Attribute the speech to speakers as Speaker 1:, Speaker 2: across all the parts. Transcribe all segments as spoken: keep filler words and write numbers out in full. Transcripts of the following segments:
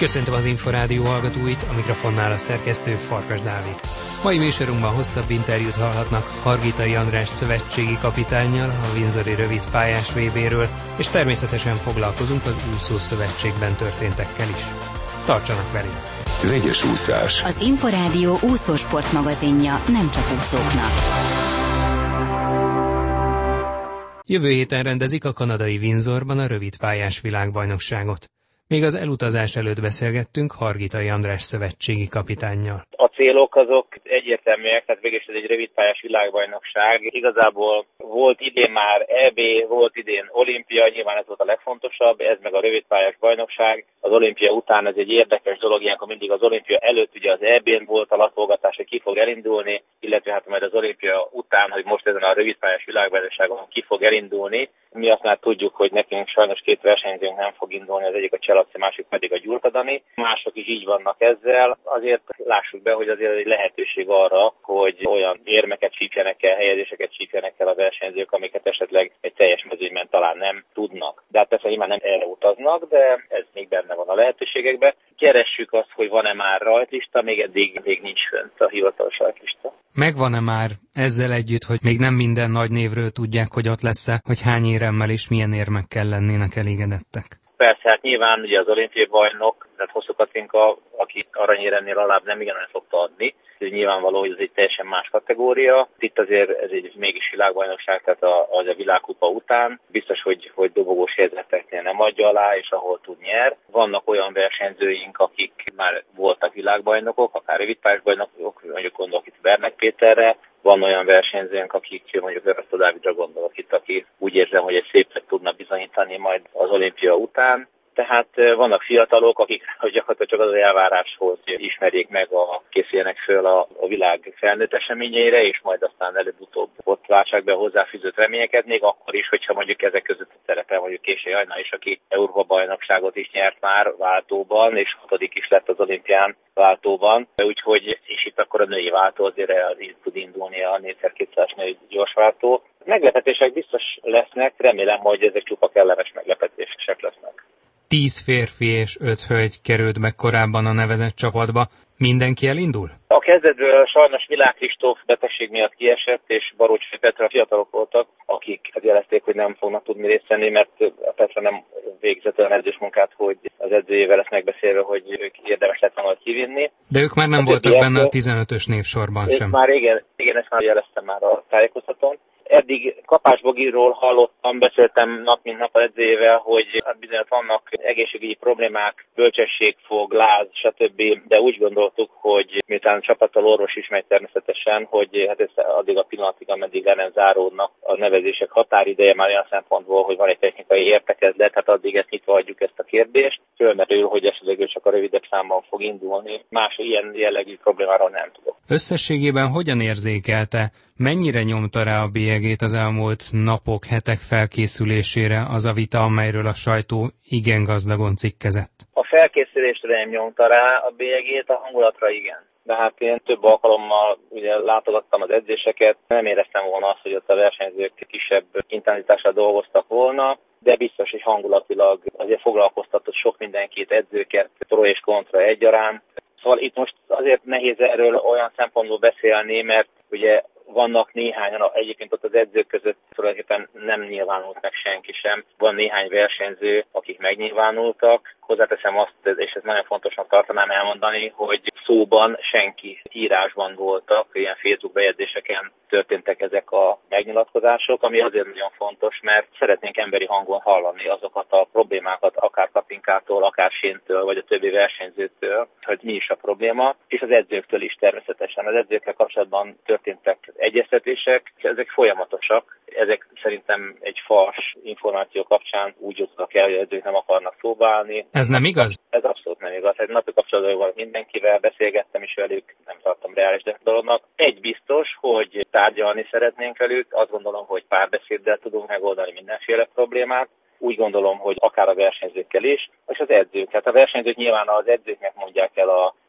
Speaker 1: Köszöntöm az Inforádió hallgatóit, a mikrofonnál a szerkesztő Farkas Dávid. Mai műsorunkban hosszabb interjút hallhatnak Hargitai András szövetségi kapitánnyal a Windsori rövid pályás vé béről, és természetesen foglalkozunk az úszó szövetségben történtekkel is. Tartsanak velünk!
Speaker 2: Vegyes úszás.
Speaker 3: Az Inforádió úszósport magazinja nem csak úszóknak.
Speaker 1: Jövő héten rendezik a kanadai Windsorban a rövidpályás világbajnokságot. Még az elutazás előtt beszélgettünk Hargitai András szövetségi kapitánnyal.
Speaker 4: A célok azok egyértelműek, tehát végül is ez egy rövidpályás világbajnokság. Igazából volt idén már é bé, volt idén olimpia, nyilván ez volt a legfontosabb, ez meg a rövidpályás bajnokság. Az olimpia után ez egy érdekes dolog, ilyenkor mindig az olimpia előtt ugye az é bén volt a latolgatás, hogy ki fog elindulni, illetve hát majd az olimpia után, hogy most ezen a rövidpályás világbajnokságon ki fog elindulni. Mi azt már tudjuk, hogy nekünk sajnos két versenyzőnk nem fog indulni, az egyik a Cselaci, másik pedig a Gyurta Dani. Mások is így vannak ezzel. Azért lássuk be, hogy azért egy lehetőség arra, hogy olyan érmeket csípjenek el, helyezéseket csípjenek el a versenyzők, amiket esetleg egy teljes mezőnyben talán nem tudnak. De hát persze nyilván nem erre utaznak, de ez még benne van a lehetőségekben. Keressük azt, hogy van-e már rajtlista, még eddig még nincs fönt a hivatalos rajtlista.
Speaker 1: Megvan-e már ezzel együtt, hogy még nem minden nagy névről tudják, hogy ott lesz-e, hogy hány éremmel és milyen érmekkel lennének elégedettek?
Speaker 4: Persze, hát nyilván ugye az olimpiai bajnok, tehát Hosszú Katinka, aki aranyéremnél alább nem igen szokta adni, ez nyilvánvaló, hogy ez egy teljesen más kategória. Itt azért ez egy mégis világbajnokság, tehát a, az a világkupa után biztos, hogy, hogy dobogós helyzeteknél nem adja alá, és ahol tud nyer. Vannak olyan versenyzőink, akik már voltak világbajnokok, akár rövidpályás bajnokok, mondjuk gondolok itt Bernek Péterre. Van olyan versenyzőnk, akik mondjuk Örösztő Dávidra gondolok itt, aki úgy érzem, hogy egy szépet tudna bizonyítani majd az olimpia után. Tehát vannak fiatalok, akik gyakorlatilag csak az elváráshoz ismerjék meg, a, készüljenek föl a, a világ felnőtt eseményeire, és majd aztán előbb-utóbb ott látsák be a hozzáfűzött reményeket, még akkor is, hogyha mondjuk ezek között szerepel mondjuk Késely Ajna is, aki Európa bajnokságot is nyert már váltóban, és hatodik is lett az olimpián váltóban. Úgyhogy és itt akkor a női váltó azért el tud indulni a négyszerkétszázas női gyorsváltó. Meglepetések biztos lesznek, remélem, hogy ezek csupa kellemes meglepetések lesznek.
Speaker 1: Tíz férfi és öt hölgy került meg korábban a nevezett csapatba. Mindenki elindul?
Speaker 4: A kezdetből sajnos Milák Kristóf betegség miatt kiesett, és Barócsai Petra fiatalok voltak, akik jelezték, hogy nem fognak tudni részt venni, mert a Petra nem végzett olyan edzős munkát, hogy az edzőjével ezt megbeszélve, hogy ők érdemes lett volna kivinni.
Speaker 1: De ők már nem hát voltak benne a tizenötös névsorban sem.
Speaker 4: Már igen, igen, ezt már jeleztem már a tájékoztatón. Eddig Kapás Bogiról hallottam, beszéltem nap mint nap az edzőjével, hogy bizonyos vannak egészségügyi problémák, bölcsességfog, láz, stb. De úgy gondoltuk, hogy miután a csapattal orvos is megy természetesen, hogy hát ez addig a pillanatig, ameddig le nem záródnak a nevezések határideje már olyan szempontból, hogy van egy technikai értekezlet, hát addig ezt nyitva hagyjuk ezt a kérdést. Fölmerül, hogy esetleg ő csak a rövidebb számban fog indulni. Más ilyen jellegű problémáról nem tudok.
Speaker 1: Összességében hogyan érzékelte? Mennyire nyomta rá a bélyegét az elmúlt napok, hetek felkészülésére az a vita, amelyről a sajtó igen gazdagon cikkezett?
Speaker 4: A felkészülésre nem nyomta rá a bélyegét, a hangulatra igen. De hát én több alkalommal ugye látogattam az edzéseket, nem éreztem volna azt, hogy ott a versenyzők kisebb intenzitással dolgoztak volna, de biztos, hogy hangulatilag azért foglalkoztatott sok mindenkit, edzőket, pro és kontra egyaránt. Szóval itt most azért nehéz erről olyan szempontból beszélni, mert ugye vannak néhányan, egyébként ott az edzők között tulajdonképpen nem nyilvánult meg senki sem. Van néhány versenyző, akik megnyilvánultak. Hozzáteszem azt, és ez nagyon fontosnak tartanám elmondani, hogy szóban senki, írásban voltak, ilyen Facebook bejegyzéseken történtek ezek a megnyilatkozások, ami azért nagyon fontos, mert szeretnénk emberi hangon hallani azokat a problémákat, akár Kapinkától, akár Séntől, vagy a többi versenyzőtől, hogy mi is a probléma, és az edzőktől is természetesen. Az edzőkkel kapcsolatban történtek egyeztetések, és ezek folyamatosak. Ezek szerintem egy fals információ kapcsán úgy jutnak el, hogy az edzők nem akarnak szóba állni.
Speaker 1: Ez nem igaz?
Speaker 4: Ez abszolút nem igaz. Egy napi kapcsolatban van mindenkivel, beszélgettem is velük, nem tartom reális dolognak. Egy biztos, hogy tárgyalni szeretnénk velük, azt gondolom, hogy párbeszéddel tudunk megoldani mindenféle problémát. Úgy gondolom, hogy akár a versenyzőkkel is, és az edzők. Hát a versenyzők nyilván az edzőknek mondják el a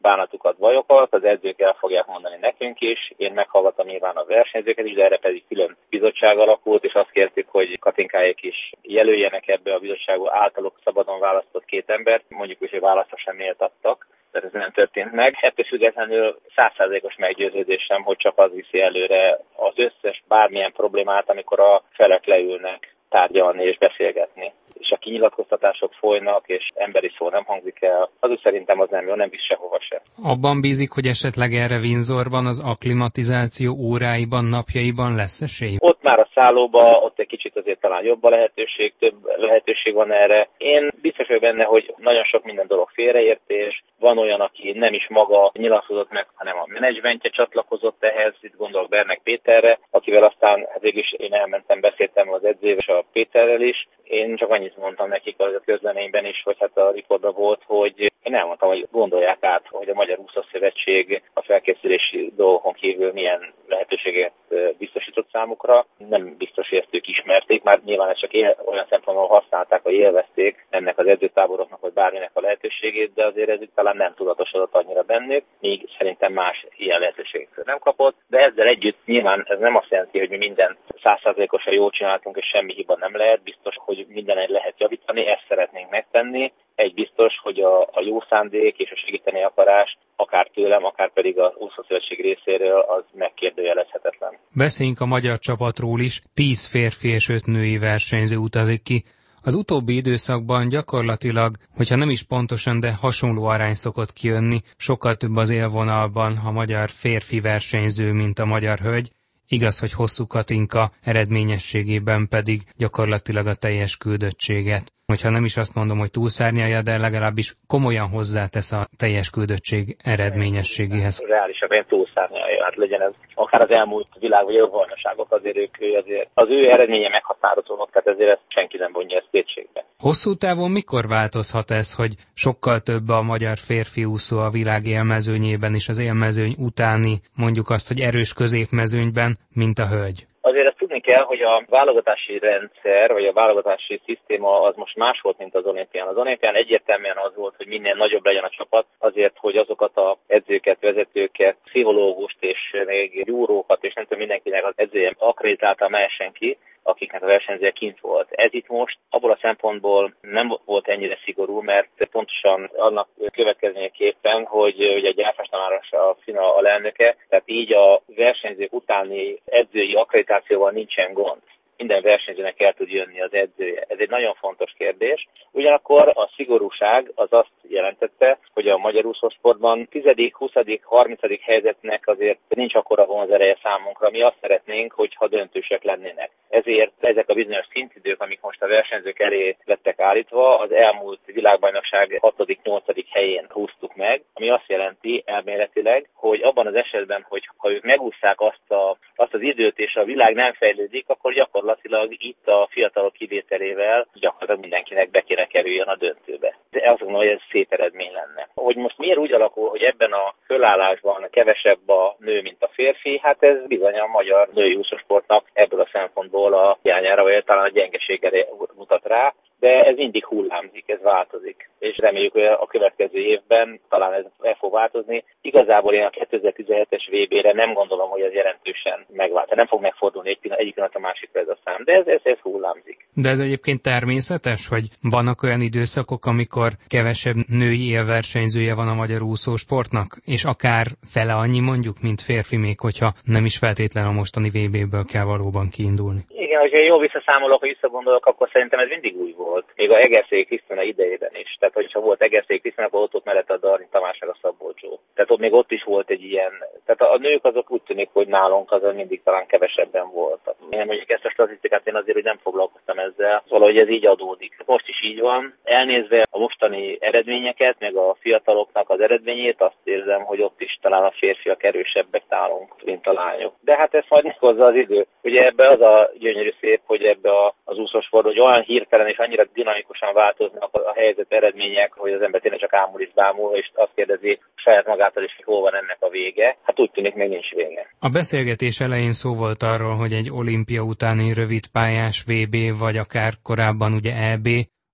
Speaker 4: bánatukat, bajokat, az edzők el fogják mondani nekünk is, én meghallgatom nyilván a versenyzőket is, de erre pedig külön bizottság alakult, és azt kértük, hogy Katinkáék is jelöljenek ebbe a bizottságba általuk szabadon választott két embert, mondjuk úgy, hogy válaszra sem méltattak, tehát ez nem történt meg. Ettől függetlenül száz százalékos meggyőződésem, hogy csak az viszi előre az összes bármilyen problémát, amikor a felek leülnek tárgyalni és beszélgetni. És a kinyilatkoztatások folynak, és emberi szó nem hangzik el, az úgy szerintem az nem jó, nem visz sehova se.
Speaker 1: Abban bízik, hogy esetleg erre Windsorban, az akklimatizáció óráiban, napjaiban lesz esély?
Speaker 4: Ott már a szállóba, ott egy kicsit azért talán jobb a lehetőség, több lehetőség van erre. Én biztos vagyok benne, hogy nagyon sok minden dolog félreértés. Van olyan, aki nem is maga nyilatkozott meg, hanem a menedzsmentje csatlakozott ehhez, itt gondolok Bernek Péterre, akivel aztán hát végül is én elmentem, beszéltem az edzővel és a Péterrel is. Én csak annyit mondtam nekik a közleményben is, vagy hát a riportban volt, hogy én elmondtam, hogy gondolják át, hogy a Magyar Úszószövetség a felkészülési dolgokon kívül milyen lehetőséget biztosított számukra. Nem biztos, hogy ezt ők ismerték, már nyilván ezt csak él, olyan szempontból használták, hogy élvezték ennek az edzőtáboroknak, vagy bárminek a lehetőségét, de azért ez talán nem tudatosodott annyira bennük, míg szerintem más ilyen lehetőséget nem kapott. De ezzel együtt nyilván ez nem azt jelenti, hogy mi mindent száz százalékosan jól csináltunk, és semmi hiba nem lehet. Biztos, hogy mindenen lehet javítani, ezt szeretnénk megtenni. Egy biztos, hogy a, a jó szándék és a segíteni akarás, akár tőlem, akár pedig az Úszószövetség részéről, az megkérdőjelezhetetlen.
Speaker 1: Beszéljünk a magyar csapatról is. Tíz férfi és öt női versenyző utazik ki. Az utóbbi időszakban gyakorlatilag, hogyha nem is pontosan, de hasonló arány szokott kijönni, sokkal több az élvonalban a magyar férfi versenyző, mint a magyar hölgy. Igaz, hogy Hosszú Katinka eredményességében pedig gyakorlatilag a teljes küldöttséget. Hogyha nem is azt mondom, hogy túlszárnyalja, de legalábbis komolyan hozzátesz a teljes küldöttség eredményességéhez.
Speaker 4: Reálisan túlszárnyalja, hát legyen ez akár az elmúlt világ vagy bajnokságok, azért ők azért az ő eredménye meghatározónak, tehát ezért ezt senki nem vonja ezt kétségbe.
Speaker 1: Hosszú távon mikor változhat ez, hogy sokkal több a magyar férfi úszó a világ élmezőnyében és az élmezőny utáni, mondjuk azt, hogy erős középmezőnyben, mint a hölgy?
Speaker 4: Azért ezt tudni kell, hogy a válogatási rendszer, vagy a válogatási szisztéma az most más volt, mint az olimpián. Az olimpián egyértelműen az volt, hogy minél nagyobb legyen a csapat, azért, hogy azokat a edzőket, vezetőket, pszichológust és még gyúrókat, és nem tudom, mindenkinek az edzője akreditálta mehessen ki, akiknek a versenyzője kint volt. Ez itt most abból a szempontból nem volt ennyire szigorú, mert pontosan annak következményeképpen, hogy ugye Gyárfás Tamás a FINA alelnöke, tehát így a versenyzők utáni edzői akkreditációval nincsen gond. Minden versenyzőnek el tud jönni az edzője. Ez egy nagyon fontos kérdés. Ugyanakkor a szigorúság az azt jelentette, hogy a magyar úszósportban tizedik, huszadik, harmincadik helyzetnek azért nincs akkora vonzereje számunkra. Mi azt szeretnénk, hogyha döntősek lennének. Ezért ezek a bizonyos szintidők, amik most a versenyzők elé lettek állítva, az elmúlt világbajnokság hatodik-nyolcadik helyén húztuk meg, ami azt jelenti elméletileg, hogy abban az esetben, hogy ha ők megúszszák azt, a, azt az időt, és a világ nem fejlődik, akkor gyakorlatilag itt a fiatalok kivételével gyakorlatilag mindenkinek be kéne kerüljön a döntőbe. De azt gondolom, hogy ez szép eredmény lenne. Hogy most miért úgy alakul, hogy ebben a fölállásban kevesebb a nő, mint a férfi, hát ez bizony a magyar női úszósportnak ebből a szempontból a hiányára, vagy talán a gyengeségére mutat rá, de ez mindig hullámzik, ez változik. És reméljük, hogy a következő évben talán ez el fog változni. Igazából én a kétezer-tizenhetes vé bére nem gondolom, hogy ez jelentősen megvált. Nem fog megfordulni egy pillanat, egyik pillanat a másikra ez a szám, de ez, ez, ez hullámzik.
Speaker 1: De ez egyébként természetes, hogy vannak olyan időszakok, amikor kevesebb női élversenyzője van a magyar úszósportnak, és akár fele annyi mondjuk, mint férfi, még hogyha nem is feltétlenül a mostani vé béből kell valóban kiindulni.
Speaker 4: Igen, hogyha jól visszaszámolok, hogy visszagondolok, akkor szerintem ez mindig úgy volt. Még a Egerszégi Krisztina idejében is. Tehát, hogyha volt Egerszégi Krisztina, akkor ott, ott mellett a Darvin Tamásnak a Szabolcsó. Tehát ott még ott is volt egy ilyen. Tehát a, a nők azok úgy tűnik, hogy nálunk azon mindig talán kevesebben voltak. Én mondjuk ezt a statisztikát én azért, hogy nem foglalkoztam ezzel. Valahogy ez így adódik. Most is így van. Elnézve a mostani eredményeket, meg a fiataloknak az eredményét, azt érzem, hogy ott is talán a férfiak erősebbek nálunk, mint a lányok. De hát ez majd hozzá az idő. Ugye ebbe az a gyönyörű szép, hogy ebbe a, az úszósport, hogy olyan hirtelen és annyira dinamikusan változnak a, a helyzet eredmények, hogy az ember tényleg csak ámul is bámul, és azt kérdezi saját magától is, hogy hol van ennek a vége. Hát úgy tűnik, még nincs vége.
Speaker 1: A beszélgetés elején szó volt arról, hogy egy olimpia utáni rövid pályás vé bé, vagy akár korábban ugye é bé,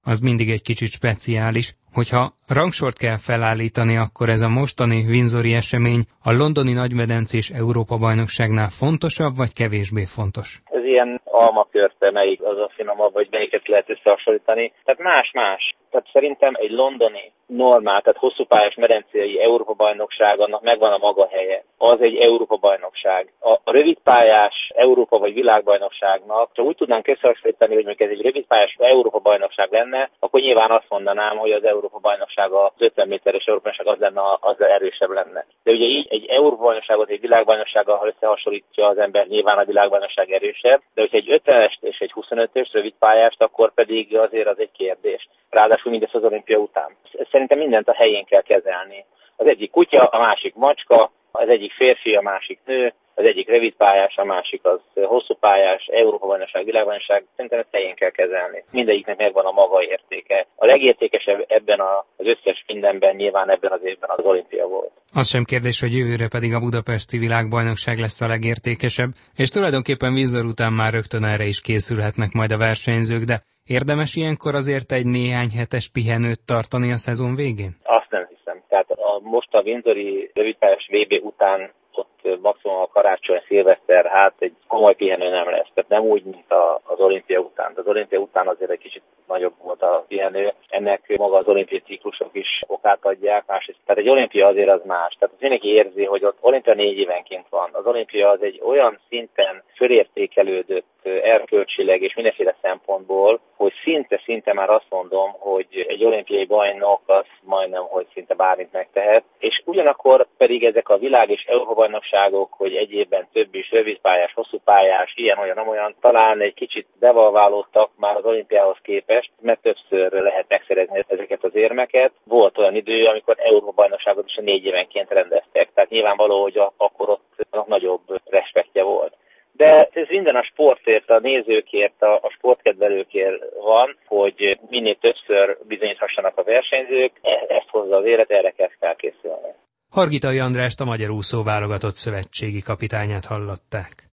Speaker 1: az mindig egy kicsit speciális. Hogyha rangsort kell felállítani, akkor ez a mostani Windsori esemény a londoni nagymedencés Európa-bajnokságnál fontosabb, vagy kevésbé fontos?
Speaker 4: Ez ilyen almakörte, melyik az a finomabb, vagy melyiket lehet összehasonlítani. Tehát más-más. Tehát szerintem egy londoni normál, tehát hosszúpályás medencei Európa-bajnokság, annak megvan a maga helye. Az egy Európa-bajnokság. A rövidpályás Európa vagy világbajnokságnak, ha úgy tudnánk összehasonlítani, hogy mondjuk ez egy rövidpályás Európa-bajnokság lenne, akkor nyilván azt mondanám, hogy az Európa-bajnokság, az ötven méteres Európa-bajnokság az lenne, az erősebb lenne. De ugye így egy Európa-bajnokságot egy világbajnoksággal, ha összehasonlítja az ember, nyilván a világbajnokság erősebb, de hogyha egy ötvenes és egy huszonötös rövidpályást, akkor pedig azért az egy kérdés. Ráadásul mindezt az olimpia után. Szerintem mindent a helyén kell kezelni. Az egyik kutya, a másik macska, az egyik férfi, a másik nő, az egyik rövidpályás, a másik az hosszúpályás, Európa-bajnokság, világbajnokság, szerintem ezt helyén kell kezelni. Mindegyiknek megvan a maga értéke. A legértékesebb ebben az összes mindenben nyilván ebben az évben az olimpia volt.
Speaker 1: Az sem kérdés, hogy jövőre pedig a budapesti világbajnokság lesz a legértékesebb, és tulajdonképpen Windsor után már rögtön erre is készülhetnek majd a versenyzők, de érdemes ilyenkor azért egy néhány hetes pihenőt tartani a szezon végén?
Speaker 4: Azt nem hiszem. Tehát a, most a Windsori rövidpályás vé bé után ott maximum a karácsony, szilveszter, hát egy komoly pihenő nem lesz. Tehát nem úgy, mint a, az olimpia után. Az olimpia után azért egy kicsit nagyobb volt a pihenő. Ennek maga az olimpiai ciklusok is okát adják. Másrészt, tehát egy olimpia azért az más. Tehát az mindenki érzi, hogy ott olimpia négy évenként van. Az olimpia az egy olyan szinten fölértékelődött erkölcsileg és mindenféle szempontból, hogy szinte-szinte már azt mondom, hogy egy olimpiai bajnok az majdnem, hogy szinte bármit megtehet. És ugyanakkor pedig ezek a világ és Európa-bajnokságok, hogy egy évben több is rövidpályás, hosszúpályás, ilyen, olyan, nem olyan, talán egy kicsit devalválódtak már az olimpiához képest, mert többször lehet megszerezni ezeket az érmeket. Volt olyan idő, amikor Európa-bajnokságot is a négy évenként rendeztek, tehát nyilvánvaló, hogy akkor ott nagyobb respektje volt. De ez minden a sportért, a nézőkért, a, a sportkedvelőkért van, hogy minél többször bizonyíthassanak a versenyzők, ezt hozza az élet, erre kell felkészülni.
Speaker 1: Hargitai Andrást, a Magyar Úszó válogatott szövetségi kapitányát hallották.